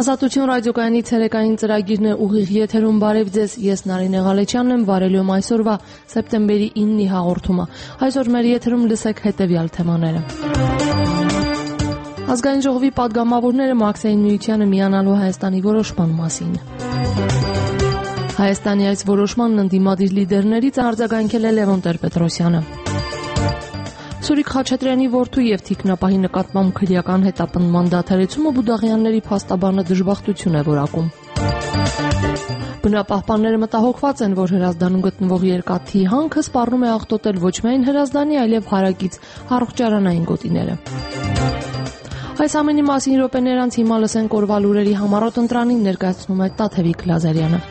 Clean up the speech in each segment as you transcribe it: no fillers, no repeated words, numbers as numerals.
Ազատություն ռադիոկայանի ցերեկային ծրագիրն է ուղիղ եթերում բարև ձեզ, ես Նարինե Ղալեչյանն եմ, վարելու եմ այսօրվա սեպտեմբերի 9-ի հաղորդումը։ Այսօր մեր եթերում լսեք հետևյալ թեմաները։ Ազգային ժողովի պատգամավորները Մաքսային միությանը միանալու Հայաստանի որոշման մասին։ Հայաստանի այս որոշմանն ընդդիմադիր լիդերներից արձագանքել է Լևոն Տեր-Պետրոսյանը։ Սուրիկ Խաչատրյանի որդու եւ թիկնապահի նկատմամբ քրեական հետապնդման դադարեցումը Բուդաղյանների փաստաբանը դժբախտություն է որակում։ Բնապահպանները մտահոգված են, որ Հրազդանում գտնվող երկաթի հանքը սպառնում է աղտոտել ոչ միայն Հրազդանի, այլև հարակից առողջարանային գոտիները։ Այս ամենի մասին րոպեներ անց հիմա լսենք օրվա լուրերի համառոտ ընտրանին, ներկայացնում է Տաթևիկ Լազարյանը։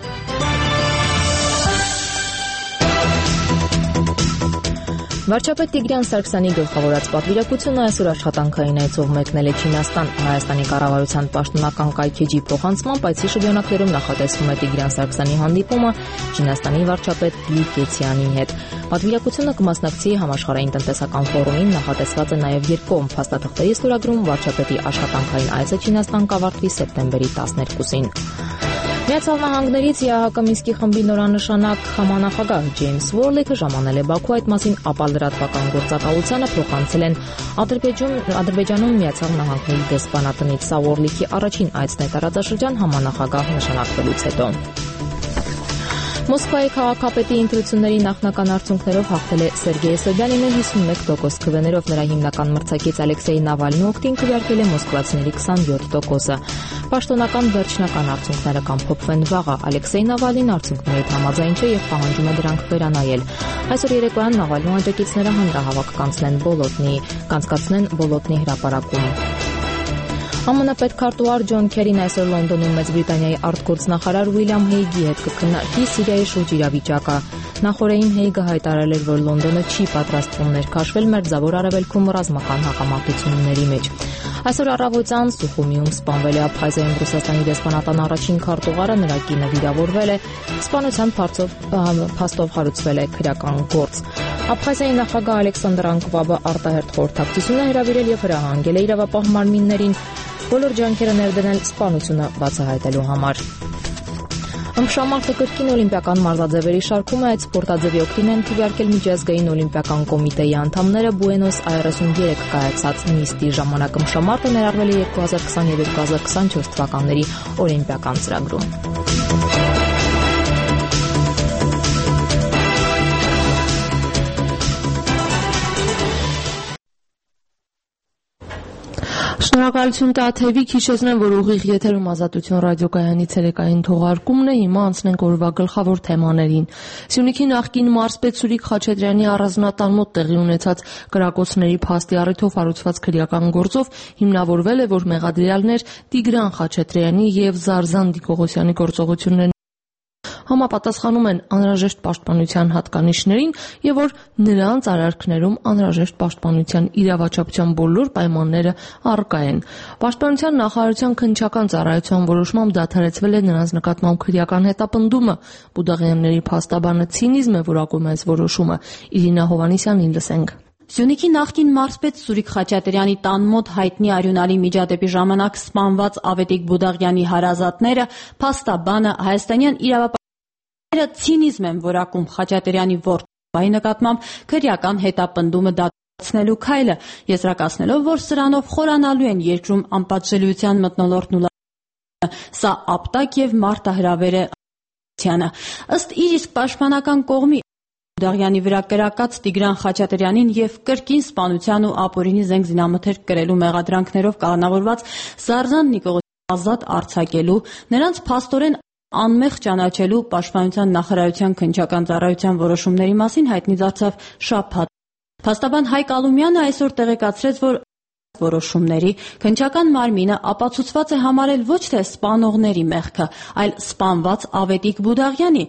Վարչապետ Տիգրան Սարգսյանի գլխավորած պատվիրակությունը այսօր աշխատանքային այցով մեկնել է Չինաստան։ Հայաստանի կառավարության պաշտոնական կայքեջի փոխանցմամբ այցի շրջանակներում նախատեսվում է Տիգրան Սարգսյանի հանդիպումը Չինաստանի վարչապետ Լի Կեցյանի հետ։ Պատվիրակությունը կմասնակցի համաշխարհային տնտեսական ֆորումին, նախատեսված է նաև երկկողմ փաստաթղթերի ստորագրում։ Վարչապետի աշխատանքային այցը Չինաստան կավարտվի սեպտեմբերի 12-ին։ Միացյալ Նահանգներից ԵԱՀԿ Մինսկի խմբի նորանշանակ համանախագահ Ջեյմս Վորլեքը ժամանել է Բաքու, այդ մասին ապալրատվական գործակալությանը փոխանցել են Ադրբեջանում Միացյալ Նահանգների դեսպանատնից։ Սա Վորլեքի առաջին այցն է տարածաշրջան համանախագահ նշանակվելուց հետո։ Մոսկվայի քաղաքապետի ընտրությունների նախնական արդյունքներով հաղթել է Սերգեյ Սոբյանինը 51% քվեներով, նրա հիմնական մրցակից Ալեքսեյ Նավալնու օգտին քվեարկել է մոսկվացիների 27%-ը։ Պաշտոնական վերջնական արդյունքները կամփոփվեն վաղը։ Ալեքսեյ Նավալին արդյունքներից համաձայն չէ եւ պահանջում է դրանք վերանայել։ Այսօր երեկոյան Նավալնու աջակիցները հանրահավաք կանցկացնեն Բոլոտնի հրապարակում։ ԱՄՆ պետքարտուղար Ջոն Քերին այսօր Լոնդոնում Մեծ Բրիտանիայի արտգործնախարար Ուիլյամ Հեյգի հետ կքննարկի Սիրիայի շուրջ իրավիճակը։ Նախորդին Հեյգը հայտարարել էր, որ Լոնդոնը չի պատրաստվում ներքաշվել Մերձավոր Արևելքում ռազմական հակամարտությունների մեջ։ Այսօր առավոտյան Սուխումիում սպանվել է Աբխազիայում Ռուսաստանի դեսպանատան առաջին քարտուղարը, նրա կինը վիրավորվել է, սպանության փաստով հարուցվել է քրեական գործ։ Աբխազիայի նախագահ Ալեքսանդր Անկվաբը արտահերթ խորհրդակցություն է հրավիրել եւ հրահանգել է իրավապահ մարմիններին բոլոր ջանքերը ներդնել սպանությունը բացահայտելու համար։ Ըմբշամարտը կրկին օլիմպիական մարզաձևերի շարքում է, այդ սպորտաձևի օգտին են քվեարկել Միջազգային օլիմպիական կոմիտեի անդամները Բուենոս Այրեսում 3 կայացած նիստի ժամանակ ըմբշամարտը ներառվել է 2020 եւ 2024 թվականների օլիմպիական ծրագրում։ Շնորհակալություն Տաթևիկ, հիշեցնեմ, որ ուղիղ եթերում Ազատություն ռադիոկայանի ցերեկային թողարկումն է, հիմա անցնենք օրվա գլխավոր թեմաներին։ Սյունիքի նախկին մարզպետ Սուրիկ Խաչատրյանի առանձնատան մոտ տեղի ունեցած կրակոցների փաստի առիթով հարուցված քրեական գործով հիմնավորվել է, որ մեղադրյալներ Տիգրան Խաչատրյանի եւ Զարզան Դիկողոսյանի գործողություններն համապատասխանում են անհրաժեշտ պաշտպանության հատկանիշներին եւ որ նրանց արարքներում անհրաժեշտ պաշտպանության իրավաչափության բոլոր պայմանները առկա են։ Պաշտպանության նախարարության քննչական ծառայության որոշմամբ դադարեցվել է նրանց նկատմամբ քրեական հետապնդումը։ Բուդաղյանների փաստաբանը ցինիզմ է որակում այս որոշումը։ Իրինա Հովանեսյանին լսենք։ Սյունիքի նախկին մարզպետ Սուրիկ Խաչատրյանի տան մոտ հայտնի արյունալի միջադեպի ժամանակ սպանված Ավետիք Բուդաղյանի հարազատները փաստաբանը հայաստանյան իրավապահները ցինիզմ են որակում Խաչատրյանի որդու նկատմամբ քրեական հետապնդումը դադարեցնելու քայլը, եզրակացնելով, որ սրանով խորանալու են երկրում անպատժելիության մթնոլորտն ու սա ապտակ եւ մարտահրավեր է ությանը։ Ըստ իր իսկ պաշտպանական կողմի Բուդաղյանի վրա կրակած Տիգրան Խաչատրյանին եւ կրկին սպանության ու ապօրինի զենք զինամթերք կրելու մեղադրանքներով կալանավորված Զարզան Նիկողոսյանի ազատ արձակելու, նրանց փաստորեն անմեղ ճանաչելու պաշտպանության նախարարության քննչական ծառայության որոշումների մասին հայտնի դարձավ շաբաթ։ Փաստաբան Հայկ Ալումյանը այսօր տեղեկացրեց, որ որոշումների քննչական մարմինը ապացուցված է համարել ոչ թե սպանողների մեղքը, այլ սպանված Ավետիք Բուդաղյանի,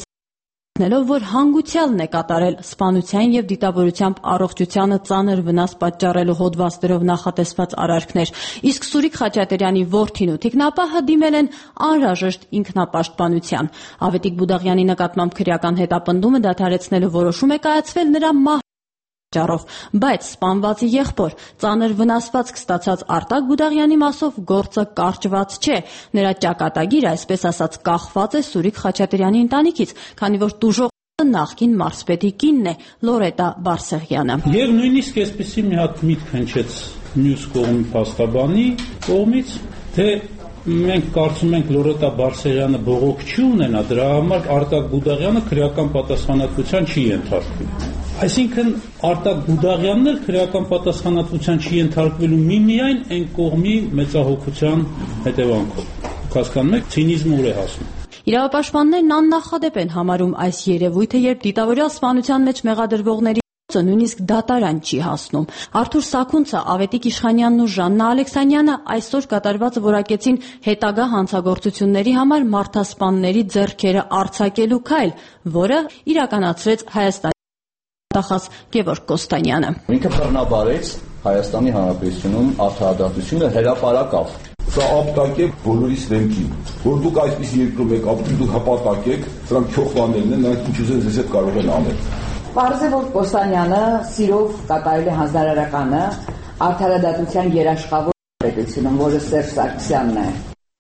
ելով, որ հանգուցյալն է կատարել սպանության եւ դիտավորությամբ առողջությանը ծանր վնաս պատճառելու հոդվածներով նախատեսված արարքներ, իսկ Սուրիկ Խաչատրյանի որդին ու թիկնապահը դիմել են անհրաժեշտ ինքնապաշտպանության։ Ավետիք Բուդաղյանի նկատմամբ քրեական հետապնդումը դադարեցնելու որոշում է կայացվել նրա ճարով, բայց սպանվածի եղբոր ծանր վնասվածք ստացած Արտակ Բուդաղյանի մասով գործը կարճված չէ։ Նրա ճակատագիրը, այսպես ասած, կախված է Սուրիկ Խաչատրյանի ընտանիքից, քանի որ տուժողը նախկին մարզպետի կինն է Լորետա Բարսեղյանը։ Եվ նույնիսկ այսպեսի մի հատ միտք հնչեց մյուս կողմի փաստաբանի կողմից, թե մենք կարծում ենք Լորետա Բարսեղյանը բողոք չի ունենա, դրա համար Արտակ Բուդաղյանը քրեական պատասխանատվության չի ենթարկվի։ Այսինքն Արտակ Բուդաղյանն էլ քրեական պատասխանատվության չի ենթարկվելու միմիայն այն կողմի մեծահոգության հետևանքով։ Հասկանում եք, ցինիզմը ուր է հասնում։ Իրավապաշտպաններն աննախադեպ են համարում այս երևույթը, երբ դիտավորյալ սպանության մեջ մեղադրվողների նույնիսկ դատարան չի հասնում։ Արթուր Սաքունցը, Ավետիք Իշխանյանն ու Ժաննա Ալեքսանյանը այսօր կատարվածը որակեցին հետագա հանցագործությունների համար մարդասպանների ձեռքերը արձակելու քայլ, որը իրականացրեց Հայաստանի նախագահ Գևորգ Կոստանյանը։ Ինքը բռնաբարեց Հայաստանի Հանրապետությունում արդարադատությունը հրապարակավ։ Սա ապտակ է բոլորիս դեմքին, որ դուք այսպես երկրում եք, դուք հպատակ եք, սրանք չոխվաներն են, նրանք ինչ ուզեն ձեզ հետ կարող են անել։ Պարզ է, որ Կոստանյանը սիրով կատարել է հանձնարարականը արդարադատության երաշխավոր պետությունում, որը Սերժ Սարգսյանն է։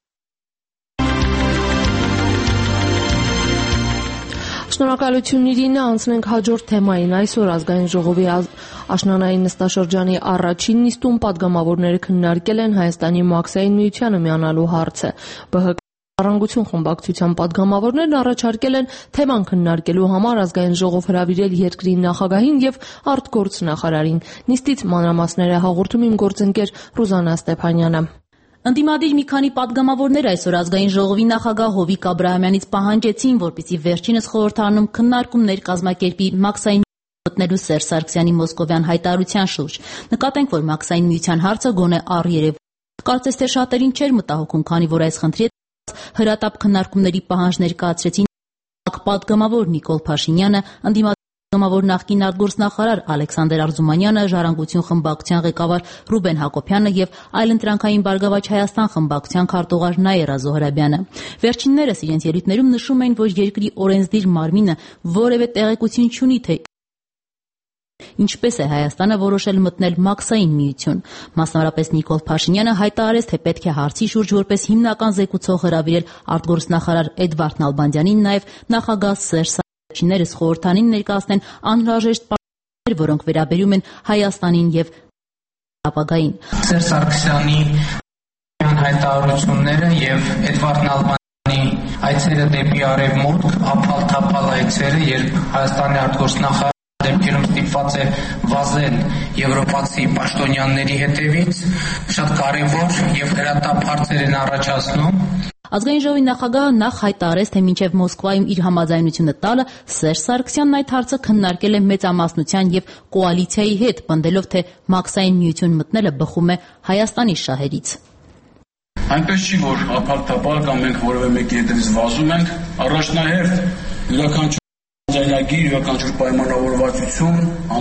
Շնորհակալություն Իրինա, անցնենք հաջորդ թեմային։ Այսօր ազգային ժողովի աշնանային նստաշրջանի առաջին նիստում падգամավորները քննարկել են Հայաստանի Մաքսային միությանը միանալու հարցը։ ԲՀԿ Ժառանգություն խմբակցության падգամավորներն առաջարկել են թեման քննարկելու համար ազգային ժողով հրավիրել երկրի նախագահին եւ արտգործնախարարին։ Նիստից մանրամասները հաղորդում իմ գործընկեր Ռուզանա Ստեփանյանը։ Ընդդիմադիր մի քանի падգամավորներ այսօր ազգային ժողովի նախագահ Հովիկ Աբրահամյանից պահանջեցին, որպեսզի վերջինս խորհրդարանում քննարկումներ կազմակերպի Մաքսային մտնելու Սերժ Սարգսյանի մոսկովյան հայտարարության շուրջ։ Նկատենք, որ Մաքսային միության հարցը գոնե առերև կարծես թե շատերին չէր մտահոգում, քանի որ այս խնդրի հրատապ քննարկումների պահանջ ներկայացրեցին падգամավոր Նիկոլ Փաշինյանը, ընդդիմադիր նախկին արտգործնախարար Ալեքսանդր Արզումանյանը, Ժառանգություն խմբակցության ղեկավար Ռուբեն Հակոբյանը եւ Այլընտրանքային Բարգավաճ Հայաստան խմբակցության քարտուղար Նաիրա Զոհրաբյանը։ Վերջիններս իրենց ելույթներում նշում էին, որ երկրի օրենսդիր մարմինը որևէ տեղեկություն չունի, թե ինչպես է Հայաստանը որոշել մտնել Մաքսային միություն։ Մասնավորապես Նիկոլ Փաշինյանը հայտարարեց, թե պետք է հարցի շուրջ որպես հիմնական զեկուցող հրավիրել արտգործնախարար Էդվարդ Նալբանդյանին, նաև նախագահ Սերժ Սարգսյանին խորհրդանին ներկայացնեն անհրաժեշտ պարագաներ, որոնք վերաբերում են Հայաստանին եւ ապագային։ Սերժ Սարգսյանի հայտարարությունները եւ Էդվարդ Նալբանդյանի այցերը դեպի արևմուտք, ապալ-թափալ այցերը, երբ Հայաստանի արտգործնախարարը դեպքերում ստիպված է վազել եվրոպացի պաշտոնյաների հետևից, շատ կարևոր եւ հրատապ հարցեր են առաջացնում։ Ազգային ժողովի նախագահը նախ հայտարարեց, թե մինչև Մոսկվայում իր համաձայնությունը տալը Սերժ Սարգսյանն այդ հարցը քննարկել է մեծամասնության եւ կոալիցիայի հետ, պնդելով, թե Մաքսային միություն մտնելը բխում է Հայաստանի շահերից։ Այնպես չի, որ ապալ-թափալ կամ մենք որևէ մեկի հետևից վազում ենք, առաջնահերթ յուրաքանչյուր Ձայնագիր, յուրաքանչյուր պայմանավորվածություն,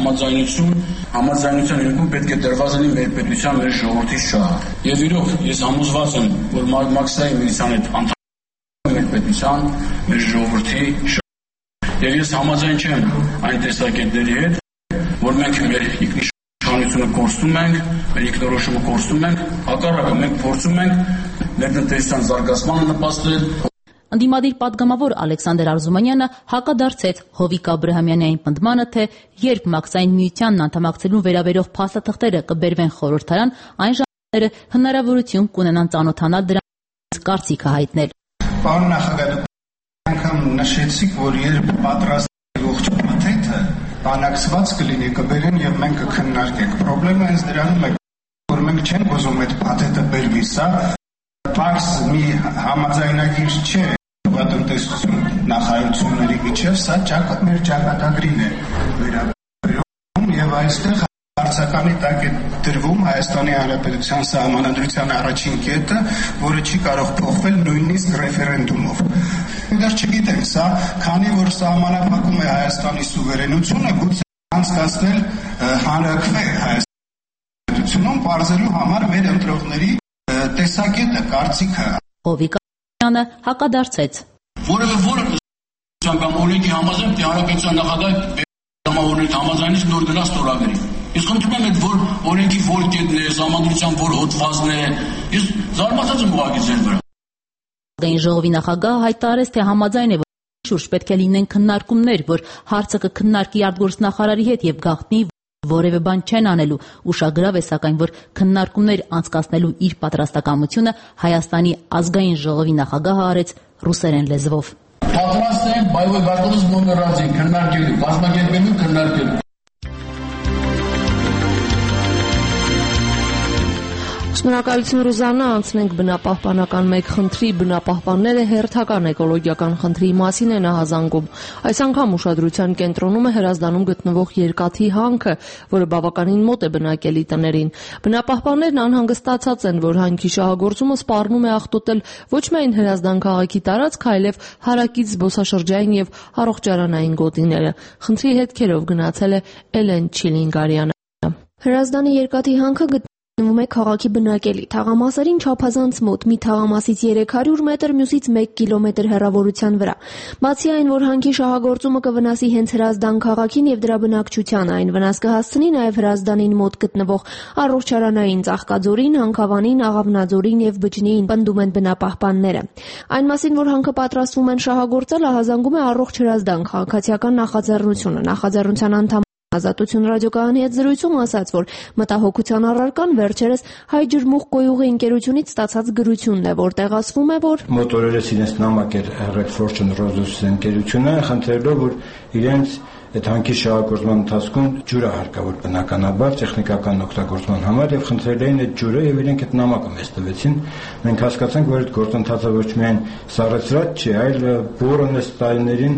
համաձայնության հիմքում պետք է դրված լինի մեր պետության, մեր ժողովրդի շահը։ Եվ իրոք ես համոզված եմ, որ Մաքսային միության հետ անդամ մեր պետության, մեր ժողովրդի շահը։ Եվ ես համաձայն չեմ այն տեսակետների հետ, որ մենք մեր ինքնիշխանությունը կորցնում ենք, մեր ինքնորոշումը կորցնում ենք, հակառակը մենք փորձում ենք մեր տնտեսության զարգացմանը նպաստել։ Ընդդիմադիր падգամավոր Ալեքսանդր Արզումանյանը հակադարձեց Հովիկ Աբրահամյանի այն պնդմանը, թե երբ Մաքսային միությանն անդամակցելուն վերաբերող փաստաթղթերը կբերվեն խորհրդարան, այն ժամանակները հնարավորություն կունենան ծանոթանալ դրանց կարծիքը հայտնել։ Պարոն նախագահ, անգամ նշեցիք, որ երբ պատրաստի ողջ մթեթը բանակցված կլինի, կբերեն եւ մենք կքննարկենք։ Պրոբլեմը հենց դրանում է, որ մենք չենք ուզում այդ փաթեթը բերվի, սա պարզ մի համաձայնագիր չէ տնտեսություն նախարարությունների միջև, սա մեր ճակատագրին է վերաբերում եւ այստեղ հարցականի տակ է դրվում Հայաստանի Հանրապետության սահմանադրության առաջին կետը, որը չի կարող փոխվել նույնիսկ ռեֆերենդումով։ Դեռ չգիտենք, սա քանի որ սահմանափակում է Հայաստանի սուվերենությունը, գուցե անցկացնել հանրակրվե Հայաստանի Հանրապետությունում բարձելու համար մեր ընտրողների տեսակետը, կարծիքը։ Հովիկ Աբրահամյանը հակադարձեց։ Որևէ կամ օրենքի համաձայն հանրապետության նախագահը Համավորների համաձայնից նոր գնա ստորագրի։ Ես խնդրում եմ այդ որ օրենքի որ կետն է, համադրության որ հոդվածն է, ես զարմացած եմ ուղղակի ձեր վրա։ Ազգային ժողովի նախագահը հայտարարեց, թե համաձայն է, որ շուրջ պետք է լինեն քննարկումներ, որ հարցը կքննարկի արտգործնախարարի հետ եւ գաղտնի որևէ բան չեն անելու։ Ուշագրավ է սակայն, որ քննարկումներ անցկացնելու իր պատրաստակամությունը Հայաստանի ազգային ժողովի նախագահը արեց ռուսերեն լեզվով։ Պատրաստ եմ, բայց բարձրացած նոմերացի քննարկելու, կազմակերպելու քննարկելու։ Շնորհակալություն Ռուզաննա, անցնենք բնապահպանական մեկ խնդրի։ Բնապահպանները հերթական էկոլոգիական խնդրի մասին են ահազանգում։ Այս անգամ ուշադրության կենտրոնում է Հրազդանում գտնվող երկաթի հանքը, որը բավականին մոտ է բնակելի տներին։ Բնապահպաններն անհանգստացած են, որ հանքի շահագործումը սպառնում է աղտոտել ոչ միայն Հրազդան քաղաքի տարածք, այլև հարակից զբոսաշրջային եւ առողջարանային գոտիները։ Խնդրի հետքերով գնացել է Էլեն Չիլինգարյանը։ Հրազդանի երկաթի հանքը գտնվում է քաղաքի բնակելի թաղամասերին չափազանց մոտ, մի թաղամասից 300 մետր, մյուսից 1 կիլոմետր հեռավորության վրա։ Բացի այն, որ հանքի շահագործումը կվնասի հենց Հրազդան քաղաքին եւ դրա բնակչությանը, այն վնաս կհասցնի նաեւ Հրազդանին մոտ գտնվող առողջարանային Ծաղկաձորին, Հանքավանին, Աղավնաձորին եւ Բջջին, պնդում են բնապահպանները։ Այն մասին, որ հանքը պատրաստվում են շահագործել, ահազանգում է Առողջ Հրազդան քաղաքացիական նախաձեռնությունը։ Նախաձեռնության անդամ Ազատություն ռադիոկայանի հետ զրույցում ասաց, որ մտահոգության առարկան վերջերս Հայ ջրմուղ գոյուղի ընկերությունից ստացած գրությունն է, որտեղ ասվում է, որ մոտ օրերս իրենց նամակ էր եղել Fortune Resources ընկերությունը, խնդրելով, որ իրենց այդ հանքի շահագործման ընթացքում ջուր է հարկավոր բնականաբար տեխնիկական օգտագործման համար եւ խնդրել էին այդ ջուրը եւ իրենք այդ նամակը մեզ տվեցին։ Մենք հասկացանք, որ այդ գործընթացը ոչ միայն սառեցրած չի, այլ բորոնես տարիներին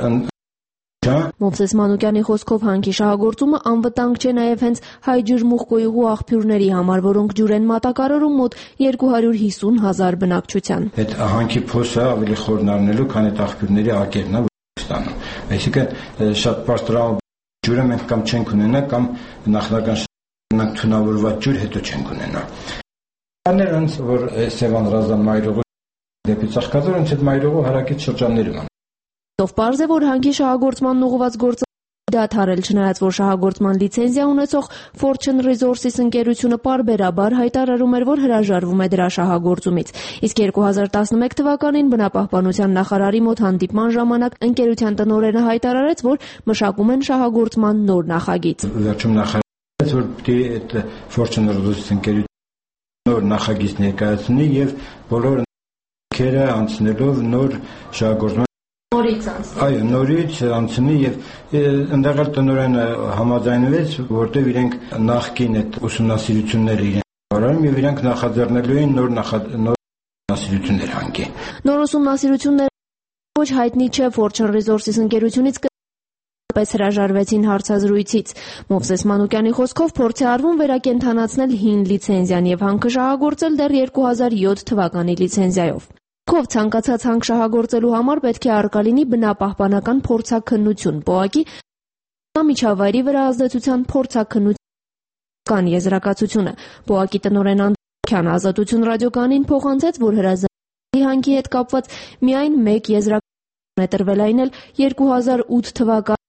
Մովսես Մանուկյանի խոսքով հանքի շահագործումը անվտանգ չէ նաև հենց Հայ ջրմուղ գոյուղու աղբյուրների համար, որոնք ջուր են մատակարարում մոտ 250,000 բնակչության։ Այդ հանքի փոսը ավելի խորն առնելու, քան այդ աղբյուրների ակերն է ստանում։ Այսինքն շատ բարձր ջուրը մենք կամ չենք ունենա, կամ նախնական շրջանակ թունավորված ջուր հետո չենք ունենա։ Աներոնց որ Սևան Հրազդան մայրուղու դեպի Ծաղկաձոր, այդ մայրուղու հարակից շրջաններում են։ Ով պարզ է, որ հանքի շահագործման ուղղված գործը դադարել, չնայած որ շահագործման լիցենզիա ունեցող Fortune Resources ընկերությունը պարբերաբար հայտարարում էր, որ հրաժարվում է դրա շահագործումից։ Իսկ 2011 թվականին բնապահպանության նախարարի մոտ հանդիպման ժամանակ ընկերության տնօրենը հայտարարեց, որ մշակում են շահագործման նոր նախագիծ։ Վերջում նախարարը որ պիտի այդ Fortune Resources ընկերությունը նոր նախագիծ ներկայացնի եւ բոլոր ընկերները անցնելով նոր շահագործման Այո, նորից անցնի եւ ընդեղ տնօրենը համաձայնվեց, որտեղ իրենք նախկին այդ ուսումնասիրությունները իրենք արարում եւ իրենք նախաձեռնելու են նոր ուսումնասիրություններ հանքի։ Նոր ուսումնասիրությունները ոչ հայտնի չէ Fortune Resources ընկերությունից պես հրաժարվեցին հարցազրույցից։ Մովսես Մանուկյանի խոսքով փորձ է արվում վերակենդանացնել հին լիցենզիան եւ հանքը շահագործել դեռ 2007 թվականի լիցենզիայով։ Քով ցանկացած հանք շահագործելու համար պետք է արկա լինի բնապահպանական փորձաքննություն, ՊՕԱԿ-ի միջավայրի վրա ազդեցության փորձաքննության եզրակացությունը։ ՊՕԱԿ-ի տնօրեն Անդրեան Ազատություն ռադիոկայանին փոխանցեց, որ Հրազդանի հանքի հետ կապված միայն մեկ եզրակացություն է տրվել, այն էլ 2008 թվականի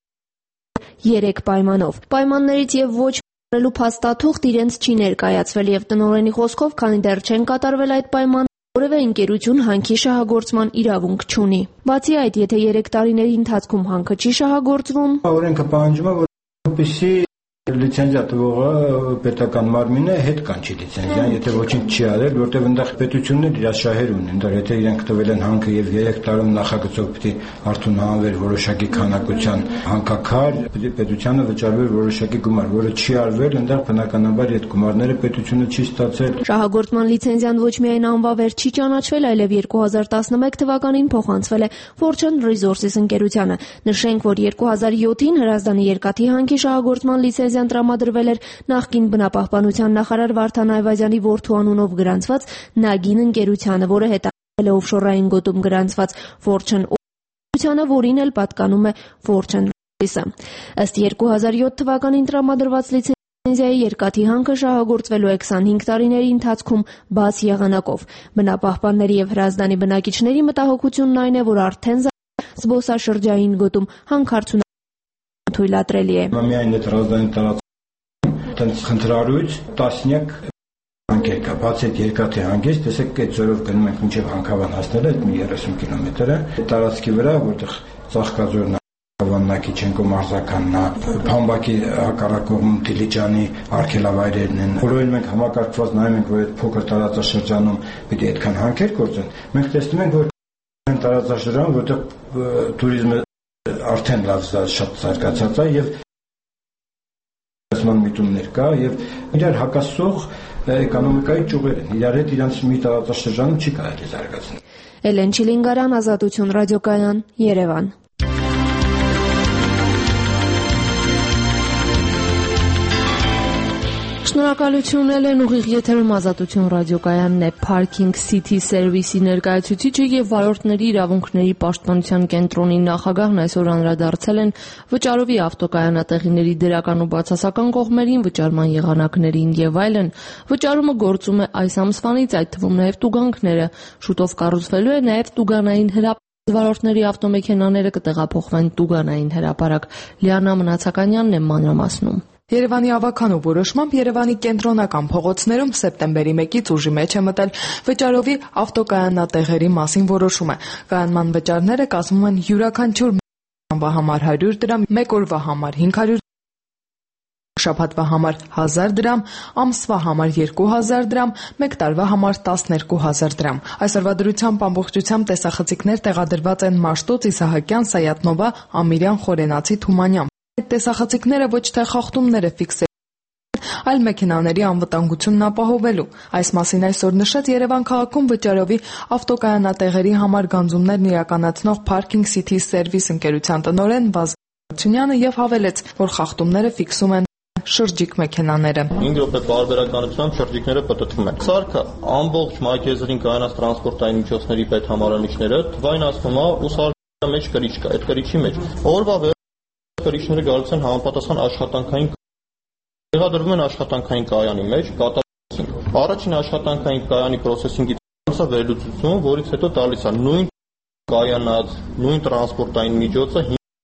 3 պայմանով։ Պայմաններից եւ ոչ մերելու փաստաթուղթ իրենց չի ներկայացվել եւ տնօրենի խոսքով, քանի դեռ չեն կատարվել այդ պայմանները, որևէ ընկերություն հանքի շահագործման իրավունք չունի։ Բացի այդ, եթե 3 տարիների ընթացքում հանքը չի շահագործվում, օրենքը պահանջում է, որպեսզի լիցենզիա տվողը պետական մարմինը հետ կանչի լիցենզիան, եթե ոչինչ չի արել, որտեղ այնտեղ պետությունն իր շահեր ունեն, այնտեղ եթե իրենք տվել են հանքը եւ 3 տարում նախագծով պիտի արդյուն հանվեր որոշակի քանակության հանքաքար, պետությանը վճարվեր որոշակի գումար, որը չի արվել, այնտեղ բնականաբար այդ գումարները պետությունը չի ստացել։ Շահագործման լիցենզիան ոչ միայն անվավեր չի ճանաչվել, այլև 2011 թվականին փոխանցվել է Fortune Resources ընկերությանը։ Նշենք, որ 2007-ին Հրազդանի երկաթի հանքի շահագործման լիցենզիան տրամադրվել էր նախկին բնապահպանության նախարար Վարդան Այվազյանի որդու անունով գրանցված Նագին ընկերությանը, որը հետագայում օֆշորային գոտում գրանցված Fortune ընկերությանը, որին էլ պատկանում է Fortune Resources-ը։ Ըստ 2007 թվականին տրամադրված լիցենզիայի երկաթի հանքը շահագործվելու է 25 տարիների ընթացքում բաց եղանակով։ Բնապահպանների եւ Հրազդանի բնակիչների մտահոգությունն այն է, որ արդեն զբոսաշրջային գոտում հանքարդյունաբերությունը անթույլատրելի է։ Միայն այդ ռազդանի տարածքում խնդրարույց տասնյակ հանգեր կա, բացի այդ երկաթի հանգից, տեսեք այդ ձորով գնում ենք մինչև Հանքավան հասնել այդ 30 կիլոմետրը, տարածքի վրա, որտեղ Ծաղկաձորն, Վաննակիչենկո մարզականն, Փամբակի հակառակողմ Դիլիջանի արգելավայրերն են։ Որովհետև մենք համակարգված նայում ենք, որ այդ փոքր տարածաշրջանում պիտի այդքան հանքեր գործեն, մենք տեսնում ենք, որ այն տարածաշրջան, որտեղ туриզմը արդեն լավ շատ զարգացած է եւ միտումներ կա եւ իրար հակասող էկոնոմիկայի ճյուղեր են։ Իրար հետ իրանց մի տարածաշրջանում չի կարելի զարգացնել։ Էլեն Չիլինգարյան, Ազատություն ռադիոկայան, Երևան։ Շնորհակալություն Էլեն, ուղիղ եթերում Ազատություն ռադիոկայանն է։ Parking City Service-ի ներկայացուցիչը եւ վարորդների իրավունքների պաշտպանության կենտրոնի նախագահն այսօր անդրադարձել են վճարովի ավտոկայանատեղիների դրական ու բացասական կողմերին, վճարման եղանակներին եւ այլն։ Վճարումը գործում է այս ամսվանից, այդ թվում նաեւ տուգանքները։ Շուտով կառուցվելու է նաեւ տուգանային հրապարակ։ Վարորդների ավտոմեքենաները կտեղափոխվեն տուգանային հրապարակ։ Լիանա Մնացականյանն է մանրամասնում։ Երևանի ավականու որոշմամբ Երևանի կենտրոնական փողոցներում սեպտեմբերի 1-ից ուժի մեջ է մտել վճարովի ավտոկայանատեղերի մասին որոշումը։ Կայանման վճարները կազմում են յուրաքանչյուր ամսվա համար 100 դրամ, մեկ օրվա համար 500 շաբաթվա համար 1000 դրամ, ամսվա համար 2000 դրամ, մեկ տարվա համար 12000 դրամ։ Այսօրվա դրությամբ ամբողջությամբ տեսախցիկներ տեղադրված են Մաշտոց, Իսահակյան, Սայատնովա, Ամիրյան, Խորենացի, Թումանյան։ Այդ տեսախցիկները ոչ թե խախտումները ֆիքսել, այլ մեքենաների անվտանգությունն ապահովելու։ Այս մասին այսօր նշեց Երևան քաղաքում վճարովի ավտոկայանատեղերի համար գանձումներն իրականացնող Parking City Service ընկերության տնօրեն Վազգեն Ալթունյանը եւ հավելեց, որ խախտումները ֆիքսում են շրջիկ մեքենաները։ 5 րոպե բարբերականությամբ շրջիկները պտտվում են։ Սարքը ամբողջ մայքեզերին կայանած տրանսպորտային միջոցների պետհամարանիշները թվայնացնում է ու սարքի մեջ կրիչ կա։ Այդ կրիչի մեջ օրվա կրիչները գալիս են համապատասխան աշխատանքային տեղադրվում են աշխատանքային կայանի մեջ, կատարում։ Առաջին աշխատանքային կայանի processing-ից անցա վերլուծություն, որից հետո տալիս է նույն կայանած, նույն տրանսպորտային միջոցը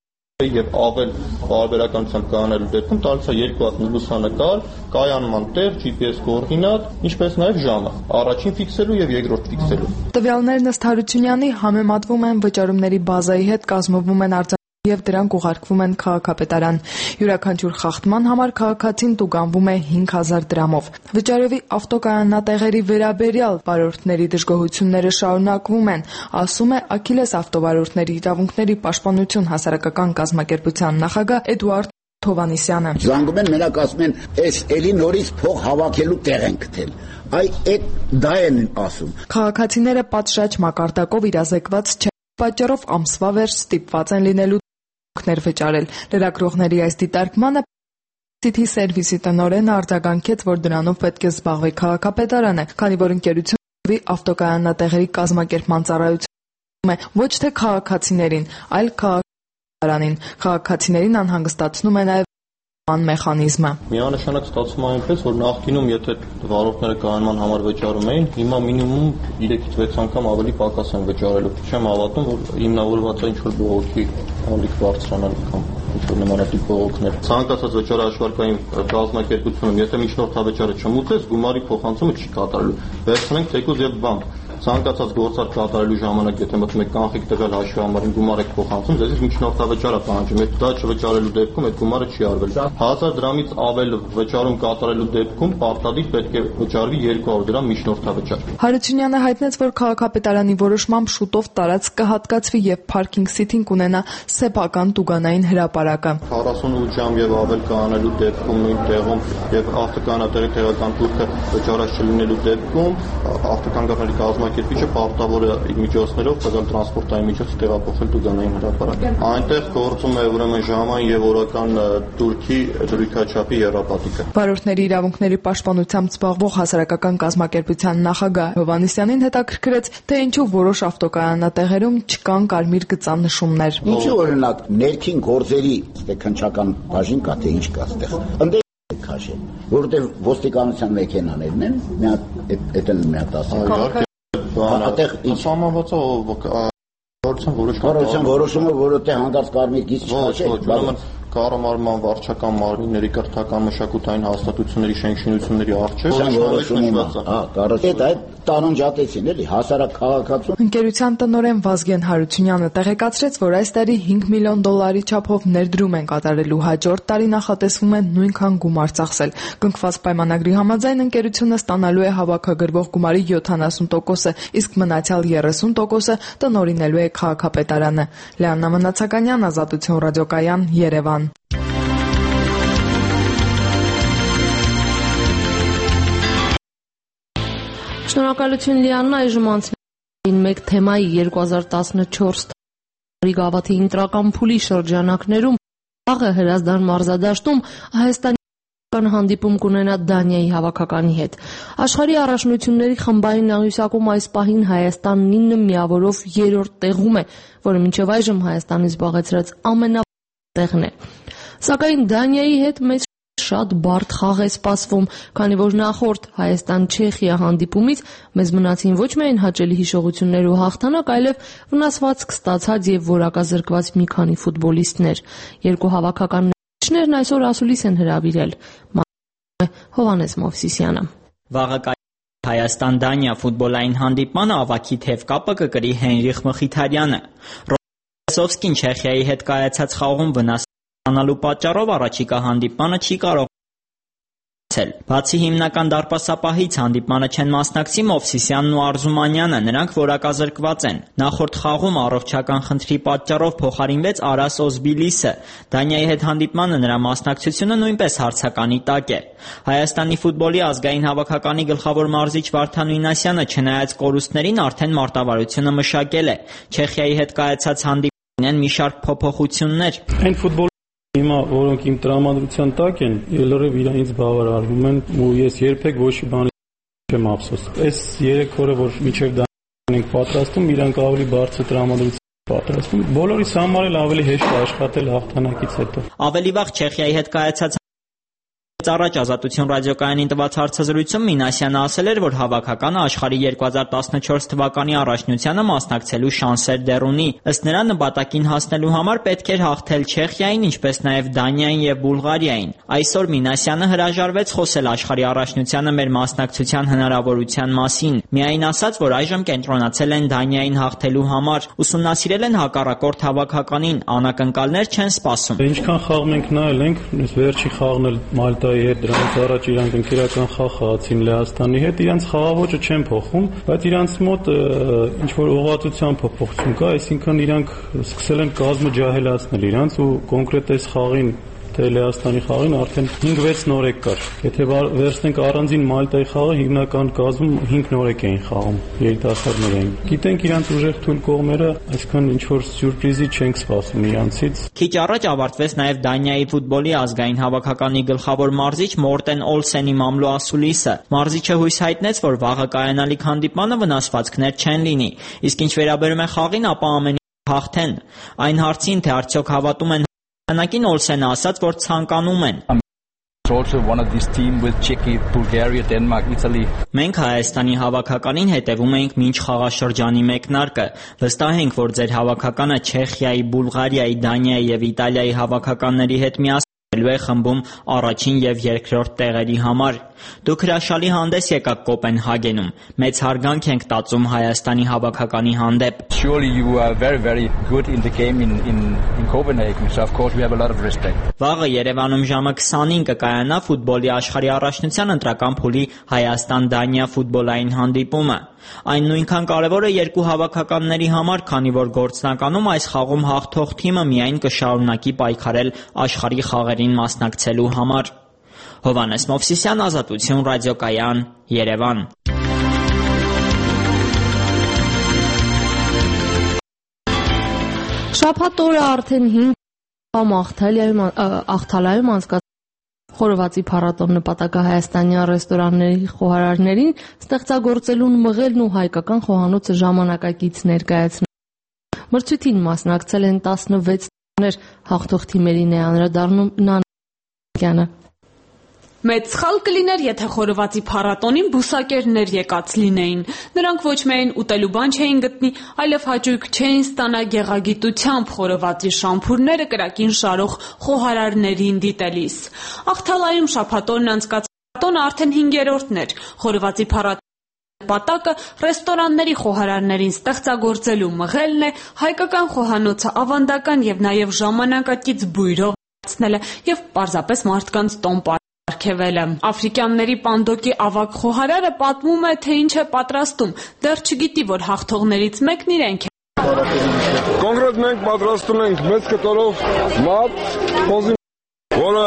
եւ ավել բարբերականությամբ կանելու դեպքում տալիս է երկու հատ լուսանկար, կայանման տեղ, GPS կոորդինատ, ինչպես նաեւ ժամը, առաջին ֆիքսելու եւ երկրորդ ֆիքսելու։ Տվյալներն ըստ Հարությունյանի համեմատվում են վճարումների բազայի հետ, կազմվում են եւ դրանք ուղարկվում են քաղաքապետարան։ Յուրաքանչյուր խախտման համար քաղաքացին տուգանվում է 5000 դրամով։ Վճարովի ավտոկայանատեղերի վերաբերյալ վարորդների դժգոհությունները շարունակվում են, ասում է Աքիլես ավտովարորդների իրավունքների պաշտպանություն հասարակական կազմակերպության նախագահ Էդուարդ Թովանիսյանը։ Զանգում են մենակ ասում են, «Էս էլի նորից փող հավաքելու տեղ են գտել»։ Այդ դա են ասում։ Քաղաքացիները պատշաճ մակարդակով իրազեկված չեն, պատճառով ամսվա վերջ ստիպված են լինելու վճարել։ Լրագրողների այս դիտարկմանը City Service-ի տնօրենը արձագանքեց, որ դրանով պետք է զբաղվի քաղաքապետարանը, քանի որ ընկերությունը ավտոկայանատեղերի կազմակերպման ծառայություն է ոչ թե քաղաքացիներին, այլ քաղաքապետարանին։ Քաղաքացիներին անհանգստացնում է նաև մեխանիզմը։ Միանշանակ ստացվում է այնպես, որ նախկինում եթե վարորդները կայանման համար վճարում էին, հիմա մինիմում 3-ից 6 անգամ ավելի պակաս են վճարելու։ Չեմ հավատում, որ հիմնավորված է ինչ-որ բողոքի ալիք բարձրանալ կամ ինչ-որ նմանատիպ բողոքներ։ Ցանկացած վճարաշվարկային կազմակերպությունում, եթե միջնորդավճարը չմուծես, գումարի փոխանցումը չի կատարելու։ Վերցնենք թեկուզ եւ բանկ։ Ցանկացած գործարք կատարելու ժամանակ, եթե մտնում եք կանխիկ տվյալ հաշվի համարին գումար եք փոխանցում, ձեզից միջնորդավճար է պահանջում։ Եթե դա չվճարելու դեպքում այդ գումարը չի արվել։ 1000 դրամից ավել վճարում կատարելու դեպքում պարտադիր պետք է վճարվի 200 դրամ միջնորդավճար։ Հարությունյանը հայտնեց, որ քաղաքապետարանի որոշմամբ շուտով տարածք կհատկացվի եւ Parking City-ն կունենա սեփական տուգանային հրապարակը։ 48 ժամ եւ ավել կանելու դեպքում նույն տեղում եւ ավտոկայանատերի տեղական թուրքը վճարած չլինելու դեպքում ավտոկանգառների կազմակերպիչը պարտավոր է իր միջոցներով տվյալ տրանսպորտային միջոցը տեղափոխել տուգանային հրապարակ։ Այնտեղ գործում է ուրեմն ժամային եւ օրական турքի դրույքաչափի երապատիկը։ Վարորդների իրավունքների պաշտպանությամբ զբաղվող հասարակական կազմակերպության նախագահ Հովանեսյանին հետաքրքրեց, թե ինչու որոշ ավտոկայանատեղերում չկան կարմիր գծանշումներ։ Ինչու օրինակ ներքին գործերի քննչական բաժին կա, թե ինչ կա այդտեղ։ Քաշել, որովհետեւ ոստիկանության մեքենաներն են, մի հատ էլ մի հատ ասել։ Այդտեղ ինչ սահմանված է կառավարության որոշումը, որը թե հանդարտ կարմիր գիծ չքաշել։ կառավարման վարչական մարմինների կրթական մշակութային հաստատությունների շենքշինությունների առջև այդ տարանջատեցին էլի հասարակ քաղաքացու։ Ընկերության տնօրեն Վազգեն Հարությունյանը տեղեկացրեց, որ այս տարի $5 միլիոն չափով ներդրում են կատարելու, հաջորդ տարի նախատեսվում է նույնքան գումար ծախսել։ Կնքված պայմանագրի համաձայն ընկերությունը ստանալու է հավաքագրվող գումարի 70%-ը, իսկ մնացյալ 30%-ը տնօրինելու է քաղաքապետարանը։ Լեաննա Մնացականյան, Ազատություն ռադիոկայան, Երևան։ Շնորհակալություն Լիաննա, այժմ անցնենք մեկ թեմայի 2014 թվականի գավաթի ընտրական փուլի շրջանակներում վաղը Հրազդան մարզադաշտում Հայաստանի հանդիպում կունենա Դանիայի հավաքականի հետ։ Աշխարհի առաջնությունների խմբային նահյուսակում այս պահին Հայաստանն 9 միավորով 3-րդ տեղում է, որը մինչև այժմ Հայաստանի զբաղեցրած ամենատեղն է։ Սակայն Դանիայի հետ մեծ շատ բարդ խաղ է սպասվում, քանի որ նախորդ Հայաստան-Չեխիա հանդիպումից մեզ մնացին ոչ միայն հաճելի հիշողություններ ու հաղթանակ, այլև վնասվածք ստացած եւ որակազրկված մի քանի ֆուտբոլիստներ։ Երկու հավաքականներն այսօր ասուլիս են հրավիրել։ Հովհաննես Մովսիսյանը։ Վաղը Հայաստան-Դանիա ֆուտբոլային հանդիպմանը ավագի թև կապը կկրի Հենրիխ Մխիթարյանը։ Ռոբերտսովսկին Չեխիայի հետ կայացած խաղում վնաս ստանալու պատճառով առաջիկա հանդիպմանը չի կարող ցել։ Բացի հիմնական դարպասապահից հանդիպմանը չեն մասնակցի Մովսիսյանն ու Արզումանյանը, նրանք որակազրկված են։ Նախորդ խաղում առողջական խնդրի պատճառով փոխարինվեց Արաս Օզբիլիսը։ Դանիայի հետ հանդիպմանը նրա մասնակցությունը նույնպես հարցականի տակ է։ Հայաստանի ֆուտբոլի ազգային հավաքականի գլխավոր մարզիչ Վարդան Մինասյանը չնայած կորուստներին արդեն մարտավարությունը մշակել է։ Չեխիայի հետ կայացած հանդիպումն են մի շարք փոփոխություններ։ Այն ֆուտբոլ Հիմա որոնք իմ տրամադրության տակ են, ելրև իրանից բավարարվում են ու ես երբեք ոչ մի բանի չեմ ափսոս։ Այս 3 օրը որ մինչև դա ենք պատրաստում, իրանք ավելի բարձր տրամադրություն պատրաստում։ Բոլորիս համար էլ ավելի հեշտ է աշխատել հաղթանակից հետո։ Ավելի վաղ Չեխիայի հետ կայացած Առաջ Ազատություն ռադիոկայանին տված հարցազրույցում Մինասյանը ասել էր, որ հավաքականը աշխարհի 2014 թվականի առաջնությանը մասնակցելու շանսեր դեռ ունի։ Ըստ նրա նպատակին հասնելու համար պետք էր հաղթել Չեխիային, ինչպես նաև Դանիային եւ Բուլղարիային։ Այսօր Մինասյանը հրաժարվեց խոսել աշխարհի առաջնությանը մեր մասնակցության հնարավորության մասին։ Միայն ասաց, որ այժմ կենտրոնացել են Դանիային հաղթելու համար, ուսումնասիրել են հակառակորդ հավաքականին, անակնկալներ չեն սպասում։ Ինչքան խաղ մենք նայել ենք, վերջի խաղն էլ Մալտա դրանից առաջ իրանք ընկերական խաղ խաղացին Լեհաստանի հետ, իրանց խաղաոճը չեն փոխում, բայց իրանց մոտ ինչ որ ուղղվածության փոփոխություն կա, այսինքն իրանք սկսել են կազմը ջահելացնել իրանց ու կոնկրետ այս խաղին թե Լեհաստանի խաղին արդեն 5-6 նորեկ կար։ Եթե վերցնենք առանձին Մալտայի խաղը, հիմնական կազմում 5 նորեկ էին խաղում, երիտասարդներ էին։ Գիտենք իրանց ուժեղ թույլ կողմերը, այսինքն ինչ որ սյուրպրիզի չենք սպասում իրանցից։ Քիչ առաջ ավարտվեց նաև Դանիայի ֆուտբոլի ազգային հավաքականի գլխավոր մարզիչ Մորտեն Օլսենի մամլո ասուլիսը։ Մարզիչը հույս հայտնեց, որ վաղը կայանալիք հանդիպմանը վնասվածքներ չեն լինի։ Իսկ ինչ վերաբերում է խաղին, ապա ամենի հաղթեն։ Այն հարցին, թե արդյոք հավատում են Անակին Օլսենը ասաց, որ ցանկանում են։ Մենք Հայաստանի հավաքականին հետևում ենք մինչ խաղաշրջանի մեկնարկը։ Վստահ ենք, որ ձեր հավաքականը Չեխիայի, Բուլղարիայի, Դանիայի եւ Իտալիայի հավաքականների հետ միասին է խմբում առաջին եւ երկրորդ տեղերի համար։ Դուք հրաշալի հանդես եկաք Կոպենհագենում։ Մեծ հարգանք ենք տածում Հայաստանի հավաքականի հանդեպ։ Վաղը Երևանում ժամը 20-ին կկայանա ֆուտբոլի աշխարհի առաջնության ընտրական փուլի Հայաստան-Դանիա ֆուտբոլային հանդիպումը։ Այն նույնքան կարևոր է երկու հավաքականների համար, քանի որ գործնականում այս խաղում հաղթող թիմը միայն կշարունակի պայքարել աշխարհի խաղերին մասնակցելու համար։ Հովհաննես Մովսիսյան, Ազատություն ռադիոկայան, Երևան։ Շաբաթ օրը արդեն 5 Ախթալայում անցկացած խորովածի փառատոն նպատակը հայաստանյան ռեստորանների խոհարարներին ստեղծագործելուն մղելն ու հայկական խոհանոցը ժամանակակից ներկայացնել։ Մրցույթին մասնակցել են 16 տներ, հաղթող թիմերին է անդրադառնում Նանա Յանը։ Մեծ սխալ կլիներ, եթե խորովածի փառատոնին բուսակերներ եկած լինեին։ Նրանք ոչ միայն ուտելու բան չէին գտնի, այլև հաճույք չէին ստանա գեղագիտությամբ խորովածի շամփուրները կրակին շարող խոհարարներին դիտելիս։ Աղթալայում շաբաթօրն անցկացած փառատոնը արդեն 5-րդն էր։ Խորովածի փառատոնի նպատակը ռեստորանների խոհարարներին ստեղծագործելու մղելն է, հայկական խոհանոցը ավանդական եւ նաեւ ժամանակակից բույրով դարձնելը եւ պարզապես մարդկանց տոն արգևելը։ Աֆրիկյանների պանդոկի ավագ խոհարարը պատմում է, թե ինչ է պատրաստում։ Դեռ չգիտի, որ հաղթողներից մեկն իրենք է։ Կոնկրետ մենք պատրաստում ենք մեծ կտորով մատ, խոզի, որը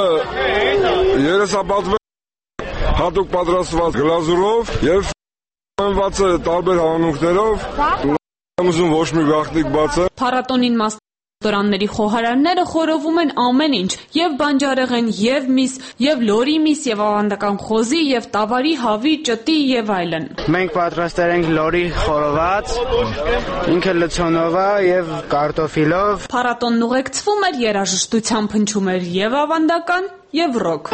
երեսապատվել հատուկ պատրաստված գլազուրով եւ ված է տարբեր հանունքներով։ Ուզում ոչ մի գաղտնիք բաց է։ Փառատոնին ռեստորանների խոհարարները խորովում են ամեն ինչ՝ եւ բանջարեղեն, եւ միս, եւ լորի միս, եւ ավանդական խոզի, եւ տավարի, հավի, ճտի եւ այլն։ Մենք պատրաստել ենք լորի խորոված, ինքը լցոնով է եւ կարտոֆիլով։ Փառատոնն ուղեկցվում էր երաժշտությամբ, հնչում էր եւ ավանդական, եւ ռոք։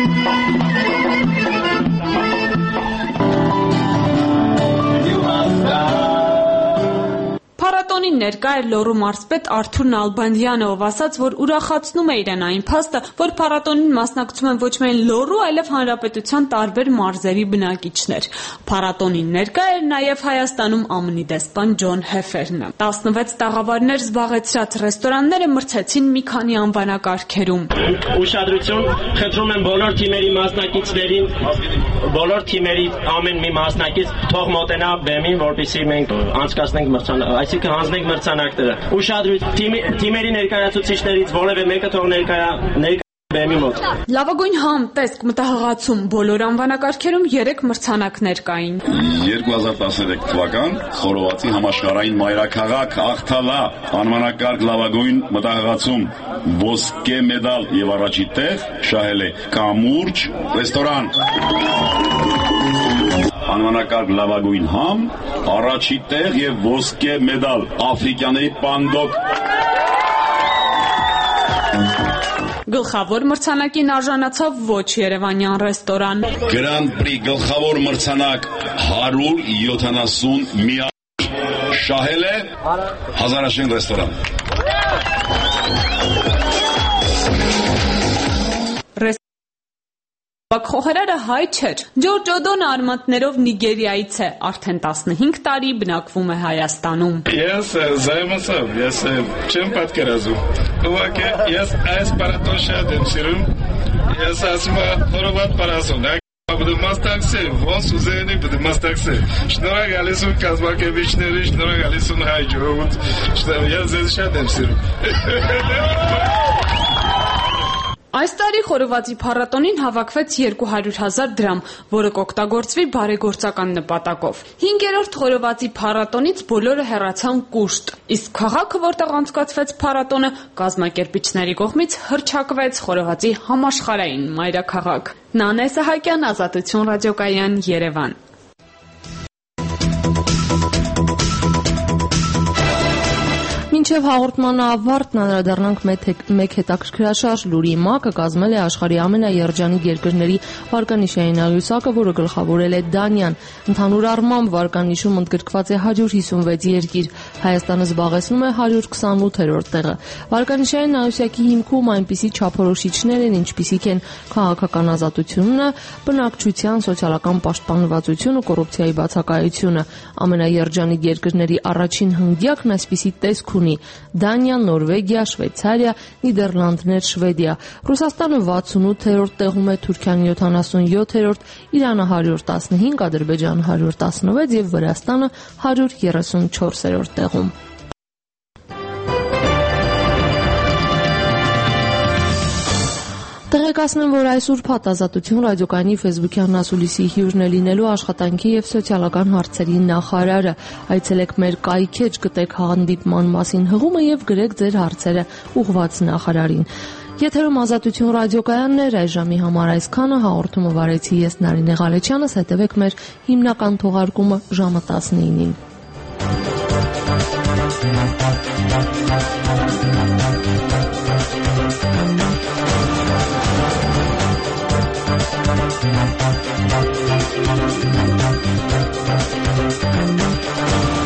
Փառատոնին ներկա էր լոռու մարզպետ Արթուր Նալբանդյանը, ով ասաց, որ ուրախացնում է իրեն այն փաստը, որ փառատոնին մասնակցում են ոչ միայն լոռու, այլև հանրապետության տարբեր մարզերի բնակիչներ։ Փառատոնին ներկա էր նաև Հայաստանում ԱՄՆ-ի դեսպան Ջոն Հեֆերնը։ 16 տաղավարներ զբաղեցրած ռեստորանները մրցեցին մի քանի անվանակարգերում։ Ուշադրություն, խնդրում եմ բոլոր թիմերի մասնակիցներին, բոլոր թիմերի ամեն մի մասնակից թող մոտենա բեմին, որպեսզի մենք անցկացնենք այսինքն հանձնենք մրցանակները։ Ուշադրություն, թիմերի ներկայացուցիչներից որևէ մեկը թող ներկայ բեմի մոտ։ Լավագույն համ, տեսք, մտահղացում բոլոր անվանակարգերում 3 մրցանակներ կային։ 2013 թվական խորովածի համաշխարհային մայրաքաղաք Աղթալա անվանակարգ լավագույն մտահղացում ոսկե մեդալ եւ առաջի տեղ շահել է Կամուրջ ռեստորան։ Անվանակարգ լավագույն համ, առաջի տեղ եւ ոսկե մեդալ Աֆրիկյանների պանդոկ։ Գլխավոր մրցանակին արժանացավ ոչ երևանյան ռեստորան։ Գրանդ պրի գլխավոր մրցանակ 170 միակ շահել է Հազարաշեն ռեստորան։ Խոհարարը հայ չէր։ Ջորջ Օդոնը արմատներով Նիգերիայից է, արդեն 15 տարի բնակվում է Հայաստանում։ Ես զայմացավ, ես չեմ պատկերացնում։ Ուղղակի ես այս պարատոն շատ եմ սիրում։ Ես ասում եմ խորոված պարասուն։ Будем մասնակցել, ոնց ուզենի будем մասնակցել։ Շնորհակալություն կազմակերպիչներին, շնորհակալություն հայ ժողովուրդ։ Ես ձեզ շատ եմ սիրում։ Այս տարի խորովածի փառատոնին հավաքվեց 200,000 դրամ, որը կօգտագործվի բարեգործական նպատակով։ 5-րդ խորովածի փառատոնից բոլորը հեռացան կուշտ, իսկ քաղաքը, որտեղ անցկացվեց փառատոնը, կազմակերպիչների կողմից հռչակվեց խորովածի համաշխարհային մայրաքաղաք։ Նանե Սահակյան, Ազատություն ռադիոկայան, Երևան։ Մինչև հաղորդմանը ավարտն անդրադառնանք մեկ հետաքրքրաշարժ լուրի ՄԱԿ-ը կազմել է աշխարհի ամենաերջանիկ երկրների վարկանիշային աղյուսակը, որը գլխավորել է Դանիան։ Ընդհանուր առմամբ վարկանիշում ընդգրկված է 156 երկիր։ Հայաստանը զբաղեցնում է 128-րդ տեղը։ Վարկանիշային աղյուսակի հիմքում այնպիսի չափորոշիչներ են, ինչպիսիք են քաղաքական ազատությունը, բնակչության սոցիալական պաշտպանվածությունը, կոռուպցիայի բացակայությունը։ Ամենաերջանիկ երկրների առաջին հնգյակն այսպիսի տեսք ունի Դանիա, Նորվեգիա, Շվեյցարիա, Նիդերլանդներ, Շվեդիա։ Ռուսաստանը 68-րդ տեղում է, Թուրքիան 77-րդ, Իրանը 115, Ադրբեջանը 116 եւ Վրաստանը 134-րդ տեղում։ Տեղեկացնեմ, որ այս ուրբաթ Ազատություն ռադիոկայանի ֆեյսբուքյան ասուլիսի հյուրն է լինելու աշխատանքի եւ սոցիալական հարցերի նախարարը։ Այցելեք մեր կայքեջ, գտեք հանդիպման մասին հղումը եւ գրեք ձեր հարցերը ուղղված նախարարին։ Եթերում Ազատություն ռադիոկայանն է, այս ժամի համար այսքանը, հաղորդումը վարեցի ես Նարինե Ղալեչյանս, հետևեք մեր հիմնական թողարկումը ժամը 19-ին։ Thank you.